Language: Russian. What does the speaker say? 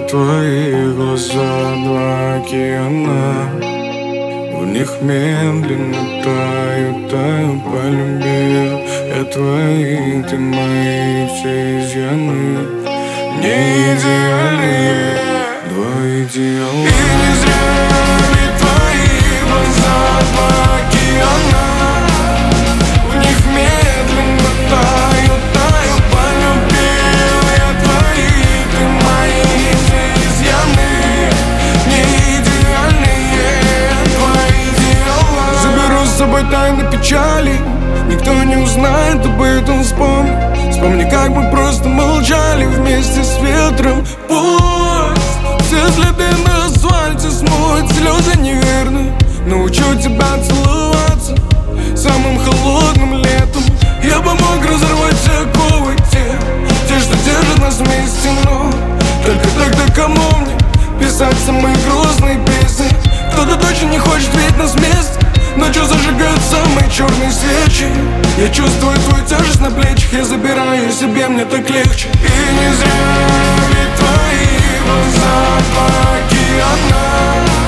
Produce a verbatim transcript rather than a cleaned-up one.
твои глаза, два океана. В них медленно таю, таю, полюбил я твои, ты мои все изъяны. Не идеальные, два идеала. И не зря ведь твои глаза, два океана. В них медленно таю, таю, полюбил я твои, ты мои все изъяны. Не идеальные, твои идеала. Заберу с собой тайны печали, никто не узнает об этом, вспомни. Вспомни, как мы просто молчали вместе с ветром. Пусть все следы на асфальте смоют слезы неверные. Научу тебя целоваться самым холодным летом. Я бы мог разорвать все оковы, те, те, что держат нас вместе, но только тогда кому мне писать самые грустные песни? Кто-то точно не хочет видеть нас вместе, ночью зажигают самые черные свечи. Я чувствую твою тяжесть на плечах, я забираю себе, мне так легче. И не зря ведь твои глаза, два океана.